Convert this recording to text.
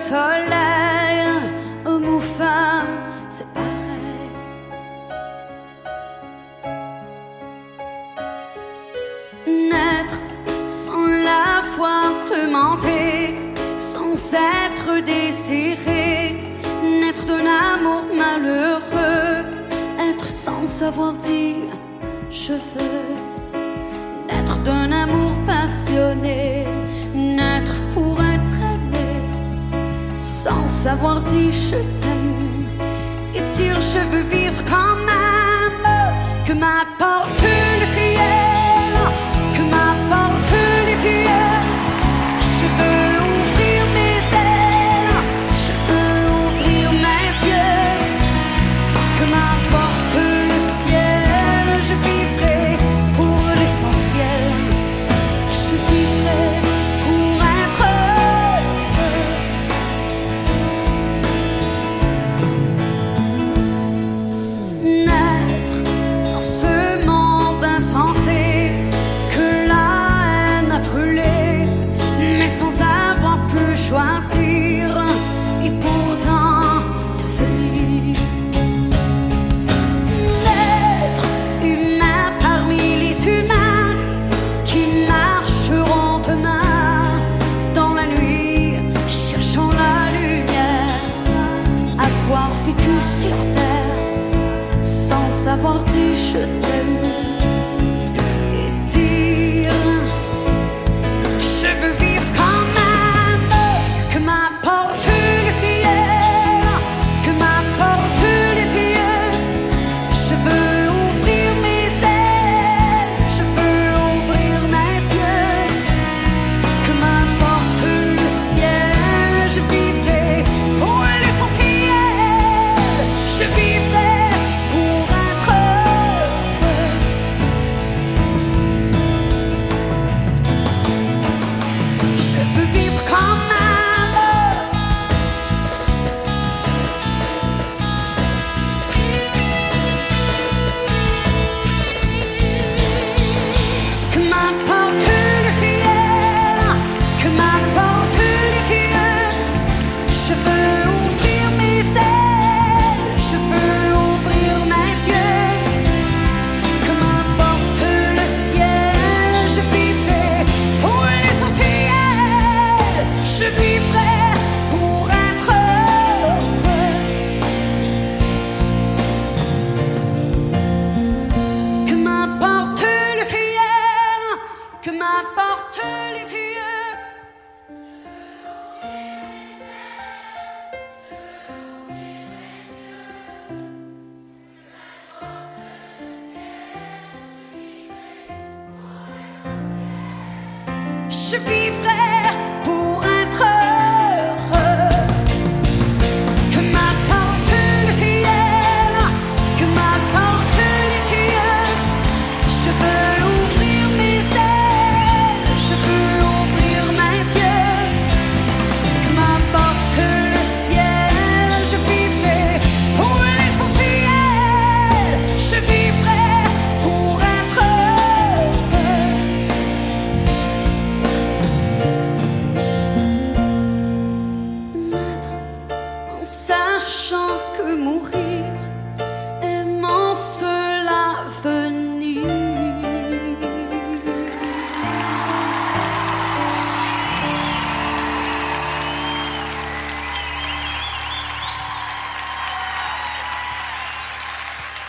soleil, homme ou femme, c'est pareil. Naître sans la foi te mentir, sans être désiré, naître d'un amour malheureux, être sans savoir dire je veux, naître d'un amour passionné, naître pour être aimé, sans savoir dire je t'aime, et dire je veux vivre quand même, que m'apporte le ciel, que m'apporte les dieux. Je veux ouvrir mes ailes, je veux ouvrir mes yeux, que m'apporte le ciel, je vivrai pour l'essentiel, je vivrai pour être heureuse. Naître dans ce monde insensé que la haine a brûlé, mais sans avoir pu choisir, et pourtant devenir l'être humain parmi les humains qui marcheront demain dans la nuit, cherchant la lumière, avoir vécu sur terre sans savoir dire je t'aime, et dire je veux vivre quand même, que m'apporte le ciel, que m'apporte les dieux. Je veux ouvrir mes ailes, je veux ouvrir mes yeux, que m'apporte le ciel, je vivrai pour l'essentiel, je vivrai pour être heureuse. Je veux vivre quand même, que m'apporte le ciel, que m'apporte les dieux. Je veux ouvrir mes ailes, je veux ouvrir mes yeux, que m'apporte le ciel, je vivrai pour l'essentiel, je vivrai pour être heureuse. Que m'apporte le ciel, que m'apporte les dieux. Je vivrai